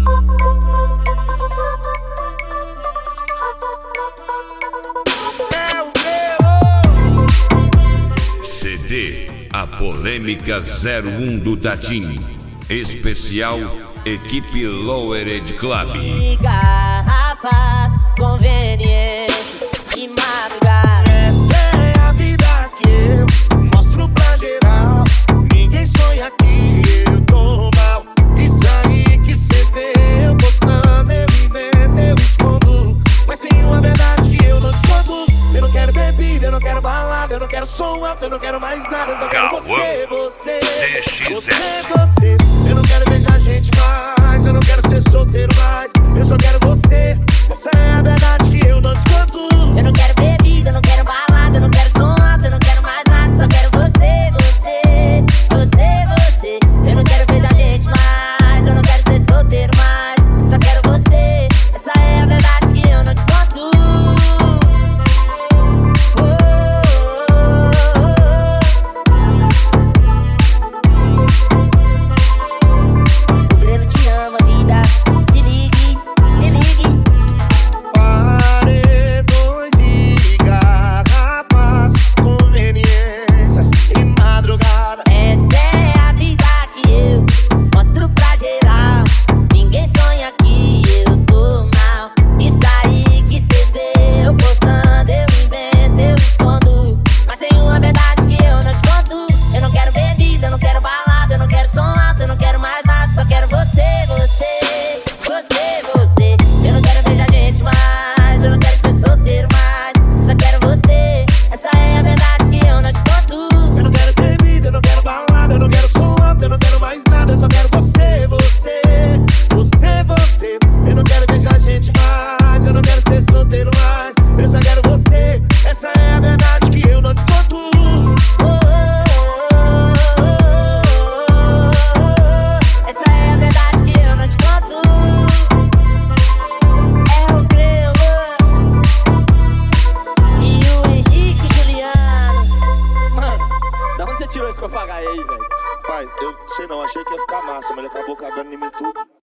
CD A Polêmica 01 do Tatim. Especial Equipe Lowered Club. Garrafas, conveniência de madrugada. Essa é a vida que eu mostro pra geral. Ninguém sonha que eu tô mal. Isso aí que cê vê eu postando, eu invento, eu escondo. Mas tem uma verdade que eu não escondo. Eu não quero bebida, eu não quero balada, eu não quero som alto, eu não quero mais nada. Eu só quero você, você, você. Eu não quero beijar gente mais, eu não quero ser solteiro mais. Eu só quero você. Essa é a verdade que eu não te conto. Eu não quero bebida, eu não quero balada, eu não quero som alto, eu não quero mais nada. Só quero você, você, você, você. Eu não quero beijar gente mais, eu não quero ser solteiro mais. Só quero você. Essa é a verdade que eu não te conto. O Breno te ama, vida. Se ligue, se ligue. Paredões e garrafas, conveniências e madrugada. Essa é a vida que eu mostro pra geral. Ninguém sonha que eu tô mal. Isso aí que cê vê eu postando, eu invento, eu escondo. Mas tem uma verdade que eu não te conto. Eu não quero bebida, eu não quero balada, eu não quero som alto, eu não quero mais nada. Só quero você, você, você, você. Eu não quero beijar gente mais, eu não quero ser solteiro mais. Só quero você. Essa é a verdade que eu não te conto. Eu não quero bebida, eu não quero balada, eu não quero som alto, eu não quero mais nada. Eu só quero você, você, você, você. Eu não quero beijar gente mais, eu não quero ser solteiro mais. Eu só quero você. Essa é a verdade que eu não te conto. Essa é a verdade que eu não te conto. É o Grego e o Henrique Juliano. Mano, da onde você tirou esse papagaio aí, velho? Pai, eu sei não, achei que ia ficar massa, mas ele acabou cagando em mim tudo.